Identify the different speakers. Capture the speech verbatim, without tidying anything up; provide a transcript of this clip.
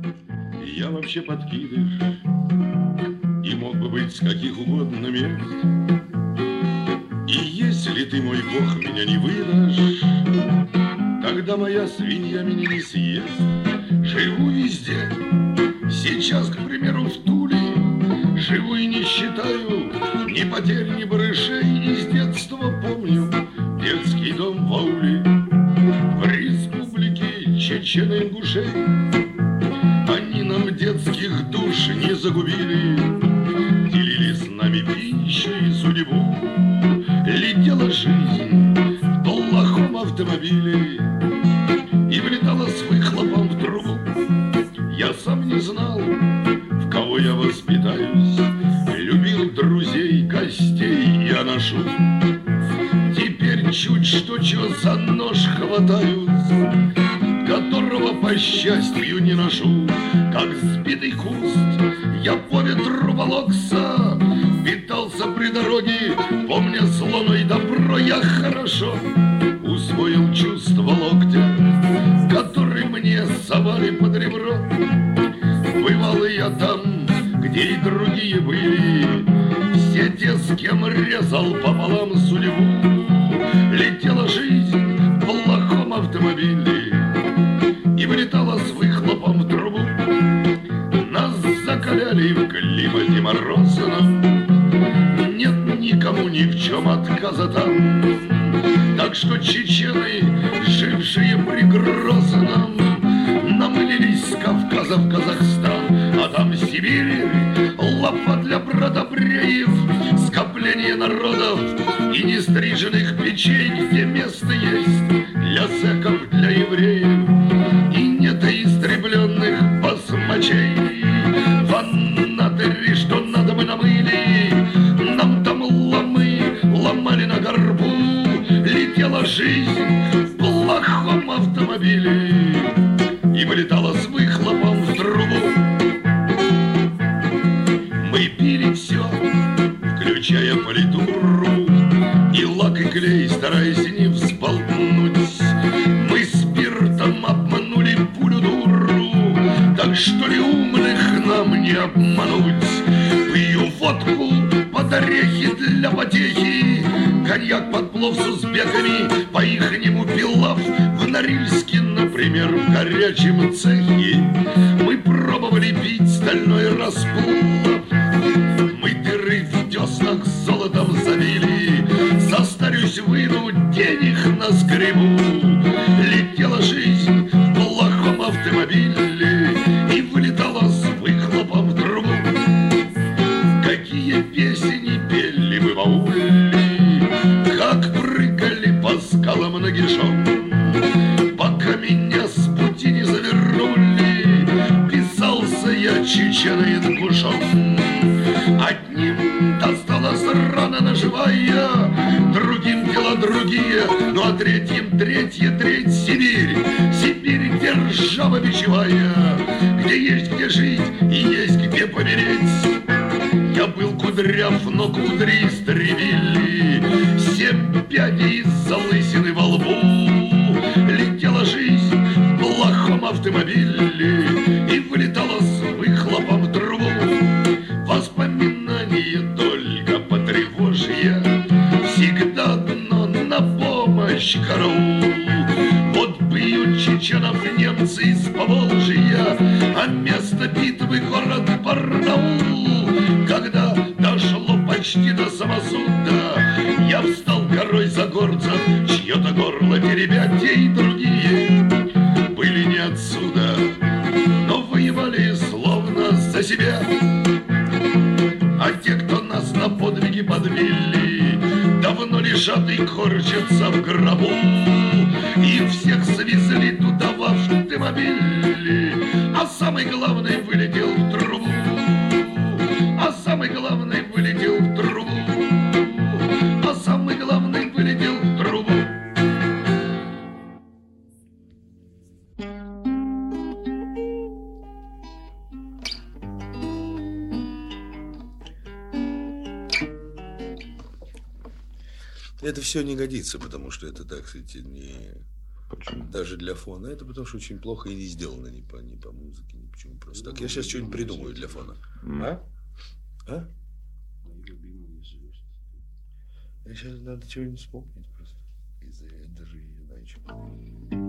Speaker 1: Я вообще подкидыш и мог бы быть с каких угодно мест. И если ты, мой бог, меня не выдашь, тогда моя свинья меня не съест. Живу везде, сейчас, к примеру, в Туле. Живу и не считаю ни потерь, ни барышей. И с детства помню детский дом в ауле, в республике чечено-ингушей. Они нам детских душ не загубили, делили с нами пищу и судьбу. Летела жизнь в плохом автомобиле и влетала с выхлопом в трубу. Я сам не знал, в кого я воспитаюсь, любил друзей, гостей я ношу. Теперь чуть что, чё за нож хватаюсь, которого по счастью не ношу. Как сбитый куст я по ветру волокся, питался при дороге, помня зло, но и добро. Я хорошо усвоил чувство локтя, который мне совали под ребро. Бывал и я там, где и другие были, все те, с кем резал пополам судьбу. Летела жизнь в плохом автомобиле и вылетала с выхлопом в трубу. Нас закаляли в климате морозном, нет никому ни в чем отказа там. Так что чечены, жившие при Грозном, намылились с Кавказа в Казахстан, а там Сибирь, лапа для бродобреев, скопление народов и нестриженных печей, где место есть для зэков, для евреев и недоистребленных басмачей. В анадыре, что надо, мы намыли, нам там ломы ломали на горбу. Летела жизнь в плохом автомобиле и вылетала с выхлопом в трубу. Мы пили все, включая политуру, и лак, и клей, стараясь не взболтнуть. Мы спиртом обманули пулю дуру, так что ли умных нам не обмануть. Пью водку под орехи для потехи, коньяк под плов с узбеками, по-ихнему пилав в Норильске, например, в горячем цехе. Мы пробовали пить стальной расплав, мы дыры в деснах золотом забили, состарюсь, выйду, денег на скребу. Летела жизнь в плохом автомобиле и вылетала с выхлопом в трубу. Какие песни пели мы в ауле, как прыгали по скалам нагишом, пока меня с пути не завернули, писался я чечено-ингушом. Одним досталась рана наживая, другим дела другие, ну а третьим третья треть Сибирь. Сибирь держава бичевая, где есть где жить и есть где помереть. Я был кудряв, но кудри истребили, семь пядей из-за лысины во лбу. Летела жизнь в плохом автомобиле и вылетала с выхлопом в трубу. Воспоминания только потревожья, всегда дно на помощь караул. Вот бьют чеченов немцы из Поволжья, а место битвы город Барнаул. Когда дошло почти до самосуда, я встал горой за горцев, чье-то горло теребя. Те и другие были не отсюда, но воевали словно за себя. А те, кто нас на подвиги подвели, давно лежат и корчатся в гробу. И всех свезли туда в автомобиле, а самый главный вылетел в трубу. А самый главный вылетел в трубу. А самый главный вылетел в трубу.
Speaker 2: Это все не годится, потому что это, так сказать, не, Почему?
Speaker 3: Даже для фона. Это потому что очень плохо и не сделано ни по, ни по музыке, ни почему. Просто так. Я сейчас что-нибудь придумаю для фона.
Speaker 2: Mm.
Speaker 3: А? А? Я сейчас надо чего-нибудь вспомнить просто. Из-за я даже не знаю, чего.